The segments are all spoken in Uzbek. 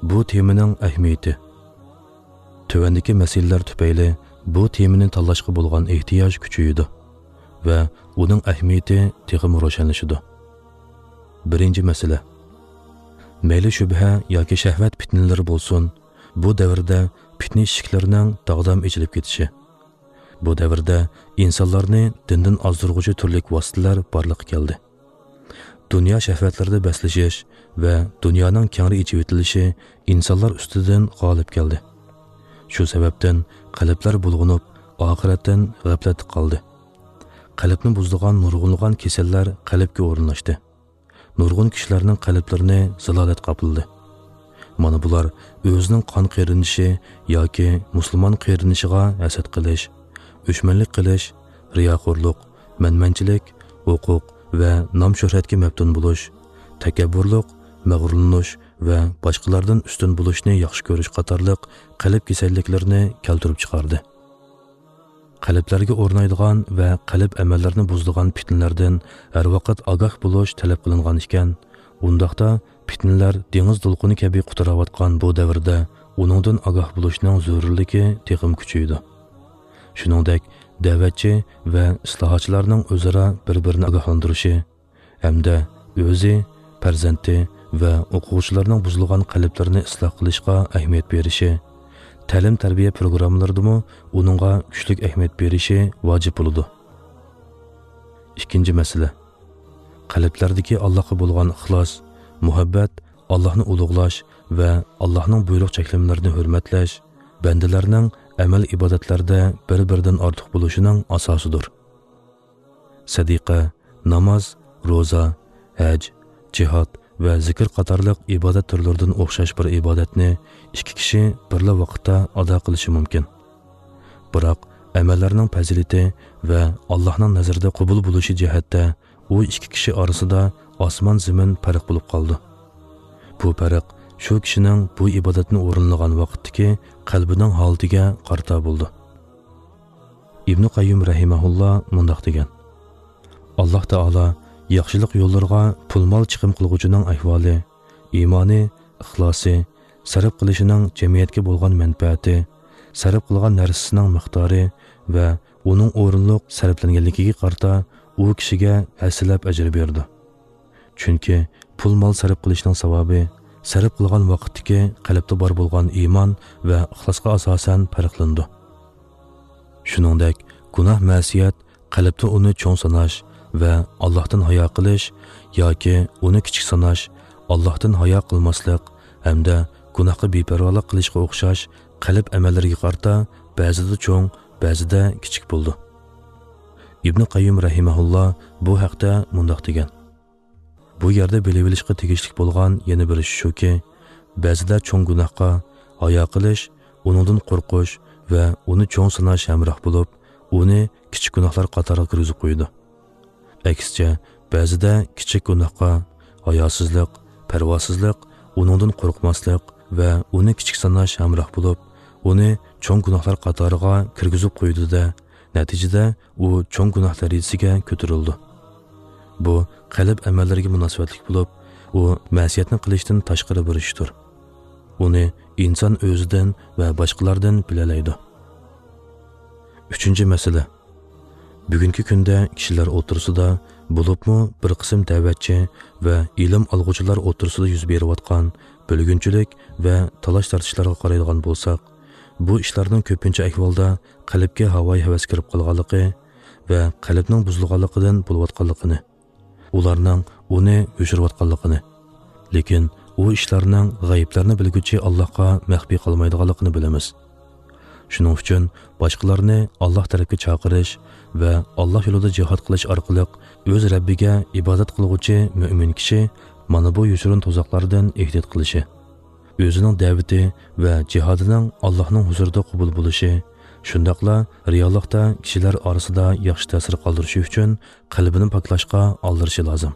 bu temaning ahamiyati. Tövəndəki məsələlər tüpəyli bu temani tanlashqa bo'lgan ehtiyoj kuchaydi va uning ahamiyati texmi ro'shanlashadi. Birinchi masala. Mayli shubha yoki shahvat fitnalari bo'lsin, bu davrda fitna eshiklarining dag'dam ochilib ketishi. Bu davrda insonlarni dindan ozdirg'uvchi turli vositalar borliqqa keldi. Dunyo shahvatlarida baslashish va dunyoning kengri ichib etilishi insonlar ustidan g'olib keldi. Shu sababdan qalblar bulg'unib, oxiratdan g'aflatda qoldi. Qalbni buzdigan nurg'unlagan kasallar qalbga o'rinlashdi. Nurg'un kishilarning qalblarini zilolat qopladi. Mana bular o'zining qon qirinishi yoki musulmon qirinishiga hasad qilish, o'chmanlik qilish, riyoxo'rlik, manmanchilik, huquq va nom-shuhratga maftun bo'lish, takabburlik, mag'rurlanish va boshqalardan ustun bo'lishni yaxshi ko'rish qatorliq qalb kasalliklarini keltirib chiqardi. Qalblarga o'rnaydigan va qalb amallarini buzdigan fitnalardan har vaqt ogoh bo'lish talab qilingan ekan, undaqda fitnalar dengiz to'lqini kabi quturayotgan bu davrda uningdan ogoh bo'lishning zarurligi texim kuchaydi. Shuningdek, da'vatchi va islohotchilarning o'zaro bir-birini ogohlantirishi hamda o'zi, farzandi va o'quvchilarning buzilgan qalblarini isloh qilishga ahamiyat berishi, ta'lim-tarbiya programmalaridami uningga kuchli ahamiyat berishi vojib bo'ladi. Ikkinchi masala. Qalblardagi Allohga bo'lgan ixlos, muhabbat, Allohni ulug'lash va Allohning buyruq cheklimlarini hurmatlash bandalarning amal ibodatlarda bir-biridan ortiq bo'lishining asosidir. Sadiqa, namoz, roza, haj, jihad va zikr qatorliq ibodat turlaridan o'xshash bir ibodatni ikki kishi birla vaqtda ado qilishi mumkin. Biroq amallarning fazilati va Allohning nazarida qabul bo'lishi jihatda u ikki kishi orasida osmon zamin farq bo'lib qoldi. Bu farq shu kishining bu ibodatni o'rinlagan vaqtdagi qalbining holatiga qarta bo'ldi. Ibn Qayyim rahimahulloh mundaq degan: Alloh taolo yaxshilik yo'llariga pul-mol chiqim qilguvchining ahvoli, iymoni, ixlosi, sarf qilishining jamiyatga bo'lgan manfaati, sarf qilgan narsasining miqdori va uning o'rinliq sarflanganligiga qarta u kishiga hasilab ajr berdi. Chunki pul-mol sarf qilishning savobi sarf qilgan vaqtdagi qalbda bor bo'lgan iymon va ixlosga asosan farqlandi. Shuningdek, gunoh ma'siyat qalbda uni cho'ng sanash va Allohdan hayo qilish yoki uni kichik sanash, Allohdan hayo qilmaslik hamda gunohga beparvolik qilishga o'xshash qalb amallariga qarta ba'zida cho'ng, ba'zida kichik bo'ldi. Ibn Qayyim rahimahulloh bu haqda mundaq degan: Bu yerda bilib olishga tegishli bo'lgan yana bir ish shuki, ba'zida cho'ng gunohga hayo qilish, uningdan qo'rqish va uni cho'ng sanash hamroh bo'lib, uni kichik gunohlar qatoriga kirgizib qo'ydi. Aksicha, ba'zida kichik gunohga hayosizlik, parvosizlik, uningdan qo'rqmaslik va uni kichik sanash hamroh bo'lib, uni cho'ng gunohlar qatoriga kirgizib qo'ydi-da, natijada u cho'ng gunoh darajasiga ko'tarildi. Bu qalb amallariga munosabatli bo'lib, u ma'siyatni qilishdan tashqari bir ishdir. Uni inson o'zidan va boshqalardan bilalaydi. Uchinchi masala. Bugungi kunda kishilar o'tirsida bo'libmi bir qism da'vatchi va ilm olg'uvchilar o'tirsida yuz berayotgan bo'lgunchilik va talash tortishlarga qaraydigan bo'lsak, bu ishlarning ko'pincha ahvolda qalbga havoy havas kirib qolganligi va qalbning buzilganligidan bo'layotganligini, ularning uni o'chirayotganligini, lekin u ishlarning g'ayblarni bilguchi Allohga maxfiy qolmaydiganligini bilamiz. Shuning uchun boshqalarni Alloh tarafga chaqirish va Alloh yo'lida jihad qilish orqali o'z Rabbiga ibodat qiluvchi mu'min kishi mana bu yushrun to'zoqlardan ehtiyot qilishi, o'zining da'vati va jihodining Allohning huzurida qabul bo'lishi, shundaqla reallikda kishilar orasida yaxshi ta'sir qoldirishi uchun qalbini poklashga aldirishi lozim.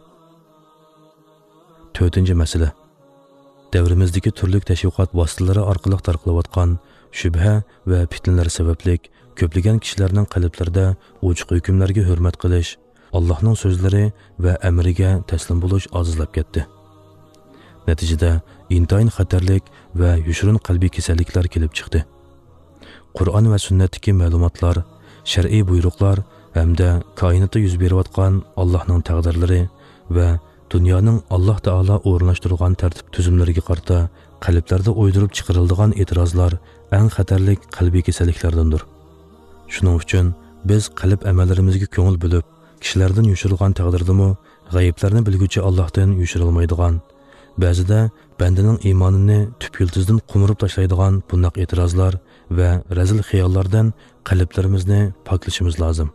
4-masala. Davrimizdagi turli tashviqot vositalari orqali tarqalayotgan shubha va fitnalar sababli ko'plagan kishilarning qalblarida ochiq hukmlarga hurmat qilish, Allohning so'zlari va amriga taslim bo'lish ozizlab ketdi. Natijada intayin xatarlik va yushirin qalbiy kasalliklar kelib chiqdi. Qur'on va sunnatdagi ma'lumotlar, shar'iy buyruqlar hamda koinotda yuz berayotgan Allohning taqdirlari va dunyoning Alloh taolo o'rnashtirgan tartib tuzumlariga qarata qalblarda o'ydirib chiqariladigan e'tirozlar eng xatarlik qalbiy kasalliklardandir. Shuning uchun biz qalb amallarimizga ko'ngil bo'lib, kishilardan yushirilgan taqdirdami g'ayiblarni bilguvchi Allohdan yushirilmaydigan, ba'zida bandaning iymonini tüp yıldızdan qumurib tashlaydigan bunaq e'tirozlar va razil xiyollardan qalblarimizni poklashimiz lozim.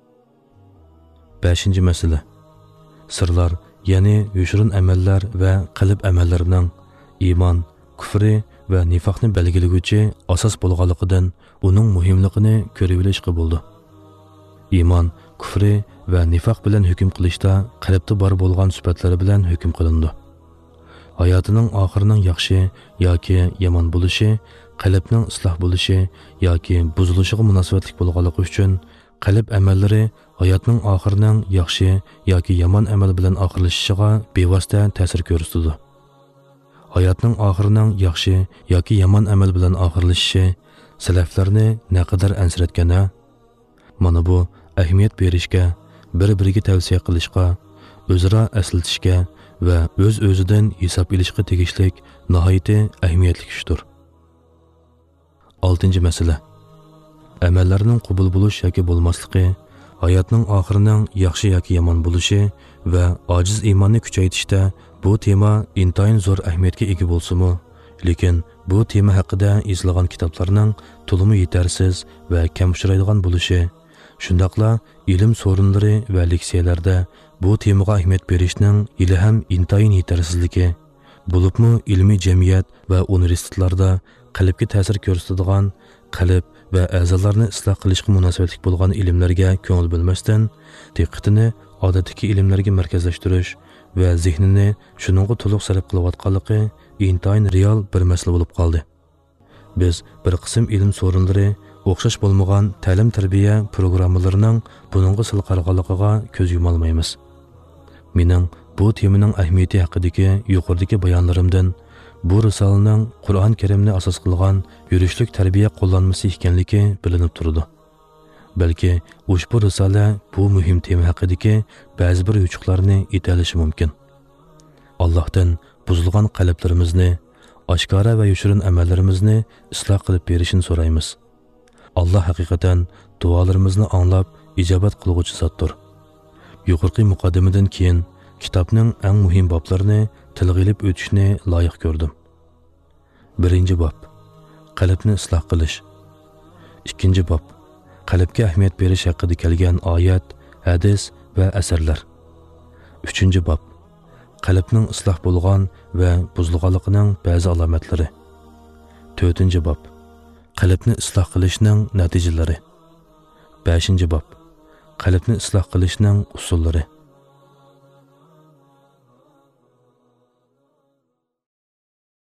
5-masala. Sirlar, ya'ni yushirin amallar va qalb amallarining iymon, kufri va nifoqni belgilaguvchi asos bo'lganligidan uning muhimligini ko'rib olishga bo'ldi. Iymon, kufri va nifoq bilan hukm qilishda qalbda bor bo'lgan sifatlari bilan hukm qilindi. Hayotining oxirining yaxshi yoki yomon bo'lishi, qalbning isloh bo'lishi yoki buzilishiga munosabatlik bo'lganligi uchun qalb amallari hayotning oxirining yaxshi yoki yomon amal bilan oxirlashishiga bevosita ta'sir ko'rsatadi. Hayotning oxirining yaxshi yoki yomon amal bilan oxirlashishi salaflarni naqadar ansratgana, mana bu ahamiyat berishga, bir-biriga tavsiya qilishga, o'zaro aslatishga va o'z-o'zidan hisob olishga tegishlik nihoyatda ahamiyatli ishdir. 6-masala. Amallarning qabul bo'lish yoki bo'lmasligi, hayotning oxirining yaxshi yoki yomon bo'lishi va ojiz iymonni kuchaytirishda bu tema intayin zo'r ahamiyatga ega bo'lsa-mu, lekin bu tema haqida yozilgan kitoblarning to'limi yetarsiz va kam uchraydigan bo'lishi, shundaqla ilm so'rinlari va leksiyalarda bu temaga ahamiyat berishning hali ham intayin yetarsizligi, bo'libmi ilmiy jamiyat va universitetlarda qalbga ta'sir ko'rsatadigan qalb va a'zolarni isloh qilishga munosabatlik bo'lgan ilmlarga ko'ngil bo'lmasdan, diqqatini odatdagi ilmlarga markazlashtirish va zehnini shuningga to'liq sarf qilayotganligi intayin real bir masala bo'lib qoldi. Biz bir qism ilm so'rinlari o'xshash bo'lmagan ta'lim-tarbiya programmalarining buningga sil qarag'anligiga ko'z yumolmaymiz. Mening bu temaning ahamiyati haqidagi yuqoridagi bayonlarimdan bu risolaning Qur'on Karimni asos qilgan yurishlik tarbiya qo'llanmasi ekanligi bilinib turdi. Balki ushbu risola bu muhim tema haqidagi ba'zi bir yuchuqlarni aytalishi mumkin. Allohdan buzilgan qalblarimizni, oshkora va yushirin amallarimizni isloh qilib berishini so'raymiz. Allah haqiqatan duolarimizni anglab ijobat qiluvchi zotdir. Yuqorqi muqaddimadan keyin kitobning eng muhim boblarini tilga ilib o'tishni loyiq ko'rdim. 1-bob. Qalbni isloh qilish. 2-bob. Qalbga ahamiyat berish haqida kelgan oyat, hadis va asarlar. 3-bob. Qalbning isloh bo'lgan va buzilganligining ba'zi alomatlari. 4-bob. Qalbni isloh qilishning natijalari. 5-bob. Qalbni isloh qilishning usullari.